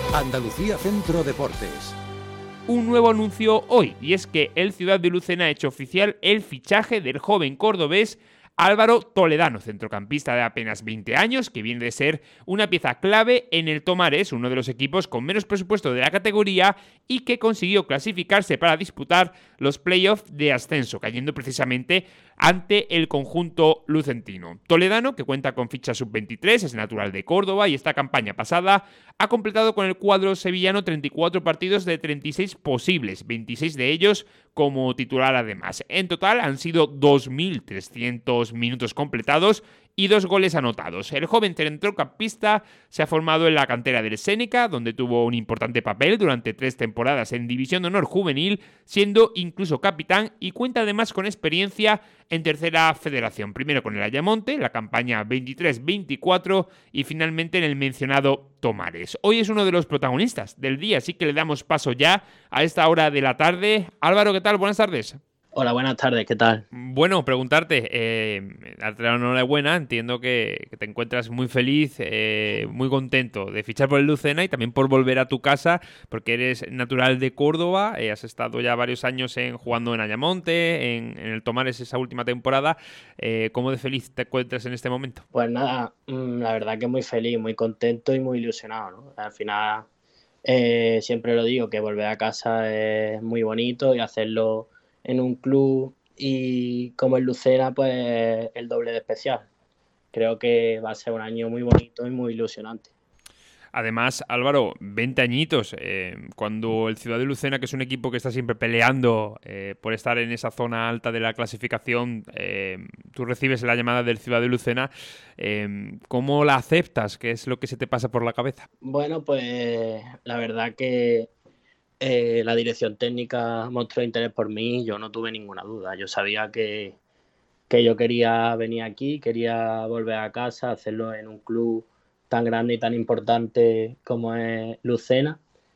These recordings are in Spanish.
Andalucía Centro Deportes. Un nuevo anuncio hoy, y es que el Ciudad de Lucena ha hecho oficial el fichaje del joven cordobés Álvaro Toledano, centrocampista de apenas 20 años, que viene de ser una pieza clave en el Tomares, uno de los equipos con menos presupuesto de la categoría y que consiguió clasificarse para disputar los playoffs de ascenso, cayendo precisamente ante el conjunto lucentino. Toledano, que cuenta con ficha sub-23, es natural de Córdoba y esta campaña pasada ha completado con el cuadro sevillano 34 partidos de 36 posibles, 26 de ellos como titular además. En total han sido 2.300 minutos completados y 2 goles anotados. El joven centrocampista se ha formado en la cantera del Sénica, donde tuvo un importante papel durante 3 temporadas en División de Honor Juvenil, siendo incluso capitán, y cuenta además con experiencia en tercera federación, primero con el Ayamonte, la campaña 23-24 y finalmente en el mencionado Tomares. Hoy es uno de los protagonistas del día, así que le damos paso ya a esta hora de la tarde. Álvaro, ¿qué tal? Buenas tardes. Hola, buenas tardes, ¿qué tal? Bueno, preguntarte, darte la enhorabuena, entiendo que te encuentras muy feliz, muy contento de fichar por el Lucena y también por volver a tu casa, porque eres natural de Córdoba, has estado ya varios años jugando en Ayamonte, en el Tomares esa última temporada. ¿Cómo de feliz te encuentras en este momento? Pues nada, la verdad que muy feliz, muy contento y muy ilusionado, ¿no? Al final, siempre lo digo, que volver a casa es muy bonito y hacerlo en un club y como el Lucena, pues el doble de especial. Creo que va a ser un año muy bonito y muy ilusionante. Además, Álvaro, 20 añitos, cuando el Ciudad de Lucena, que es un equipo que está siempre peleando por estar en esa zona alta de la clasificación, tú recibes la llamada del Ciudad de Lucena, ¿cómo la aceptas? ¿Qué es lo que se te pasa por la cabeza? Bueno, pues la verdad que la dirección técnica mostró interés por mí y yo no tuve ninguna duda. Yo sabía que yo quería venir aquí, quería volver a casa, hacerlo en un club tan grande y tan importante como es Lucena.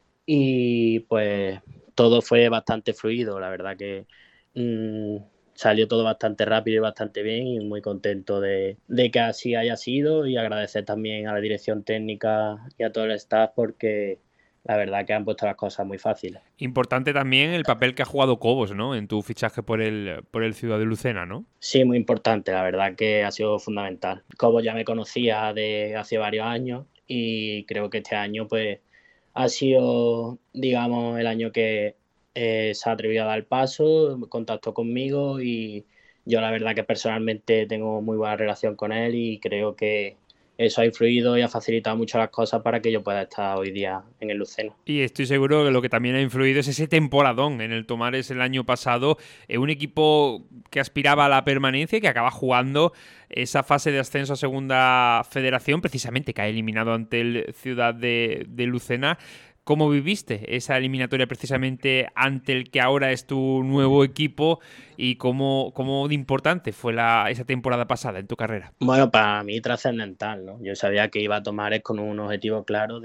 Y pues todo fue bastante fluido, la verdad que mmm, salió todo bastante rápido y bastante bien y muy contento de que así haya sido y agradecer también a la dirección técnica y a todo el staff porque la verdad que han puesto las cosas muy fáciles. Importante también el papel que ha jugado Cobos, ¿no? En tu fichaje por el Ciudad de Lucena, ¿no? Sí, muy importante, la verdad que ha sido fundamental. Como ya me conocía de hace varios años y creo que este año pues ha sido, digamos, el año que se ha atrevido a dar el paso, contactó conmigo y yo la verdad que personalmente tengo muy buena relación con él y creo que eso ha influido y ha facilitado mucho las cosas para que yo pueda estar hoy día en el Lucena. Y estoy seguro que lo que también ha influido es ese temporadón en el Tomares el año pasado, un equipo que aspiraba a la permanencia y que acaba jugando esa fase de ascenso a Segunda Federación, precisamente cae eliminado ante el Ciudad de Lucena. ¿Cómo viviste esa eliminatoria precisamente ante el que ahora es tu nuevo equipo y cómo de importante fue esa temporada pasada en tu carrera? Bueno, para mí trascendental, ¿no? Yo sabía que iba a tomar con un objetivo claro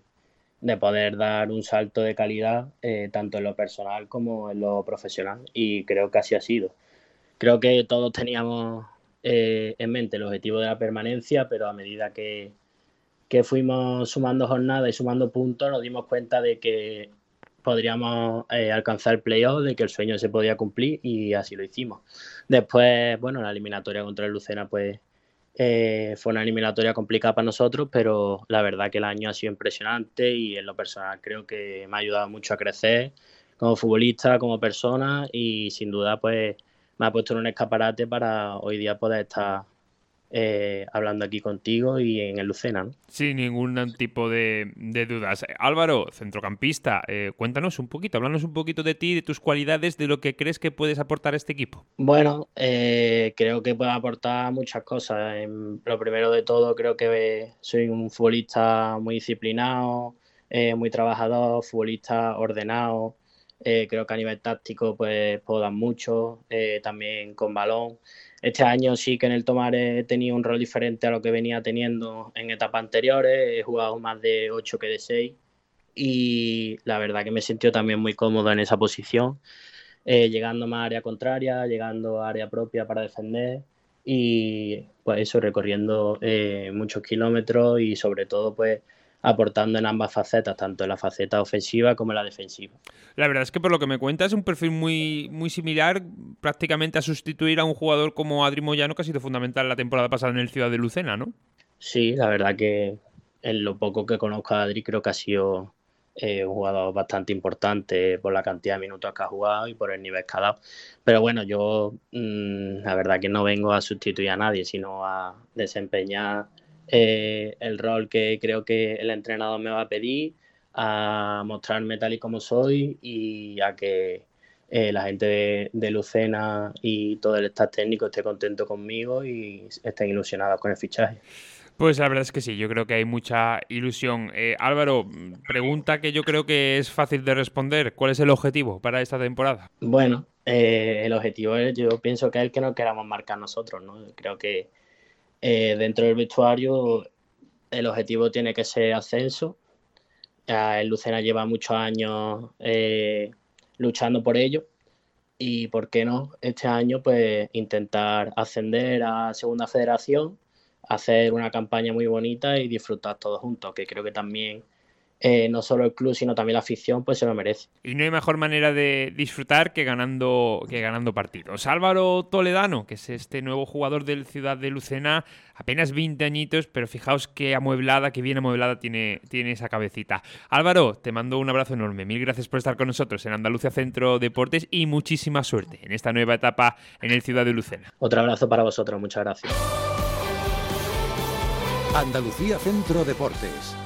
de poder dar un salto de calidad tanto en lo personal como en lo profesional y creo que así ha sido. Creo que todos teníamos en mente el objetivo de la permanencia, pero a medida que fuimos sumando jornadas y sumando puntos nos dimos cuenta de que podríamos alcanzar el playoff, de que el sueño se podía cumplir y así lo hicimos. Después, bueno, la eliminatoria contra el Lucena pues fue una eliminatoria complicada para nosotros, pero la verdad que el año ha sido impresionante y en lo personal creo que me ha ayudado mucho a crecer como futbolista, como persona y sin duda pues me ha puesto en un escaparate para hoy día poder estar hablando aquí contigo y en el Lucena, ¿no? Sin ningún tipo de dudas. Álvaro, centrocampista, cuéntanos un poquito, háblanos un poquito de ti, de tus cualidades, de lo que crees que puedes aportar a este equipo. Bueno, creo que puedo aportar muchas cosas. Lo primero de todo, creo que soy un futbolista muy disciplinado, muy trabajador, futbolista ordenado. Creo que a nivel táctico pues puedo dar mucho, también con balón. Este año sí que en el Tomar he tenido un rol diferente a lo que venía teniendo en etapas anteriores. He jugado más de 8 que de 6 y la verdad que me he sentido también muy cómodo en esa posición, llegando más a área contraria, llegando a área propia para defender y pues eso, recorriendo muchos kilómetros y sobre todo pues aportando en ambas facetas, tanto en la faceta ofensiva como en la defensiva. La verdad es que por lo que me cuentas es un perfil muy, muy similar prácticamente a sustituir a un jugador como Adri Moyano, que ha sido fundamental la temporada pasada en el Ciudad de Lucena, ¿no? Sí, la verdad que en lo poco que conozco a Adri creo que ha sido un jugador bastante importante por la cantidad de minutos que ha jugado y por el nivel que ha dado. Pero bueno, yo la verdad que no vengo a sustituir a nadie, sino a desempeñar el rol que creo que el entrenador me va a pedir, a mostrarme tal y como soy y a que la gente de Lucena y todo el staff técnico esté contento conmigo y estén ilusionados con el fichaje. Pues la verdad es que sí, yo creo que hay mucha ilusión. Álvaro, pregunta que yo creo que es fácil de responder. ¿Cuál es el objetivo para esta temporada? Bueno, el objetivo yo pienso que es el que nos queramos marcar nosotros, ¿no? Creo que dentro del vestuario el objetivo tiene que ser ascenso. El Lucena lleva muchos años luchando por ello y, ¿por qué no? Este año pues intentar ascender a Segunda Federación, hacer una campaña muy bonita y disfrutar todos juntos, que creo que también no solo el club, sino también la afición, pues se lo merece. Y no hay mejor manera de disfrutar que ganando partidos. Álvaro Toledano, que es este nuevo jugador del Ciudad de Lucena, apenas 20 añitos, pero fijaos qué amueblada, qué bien amueblada tiene esa cabecita. Álvaro, te mando un abrazo enorme. Mil gracias por estar con nosotros en Andalucía Centro Deportes y muchísima suerte en esta nueva etapa en el Ciudad de Lucena. Otro abrazo para vosotros, muchas gracias. Andalucía Centro Deportes.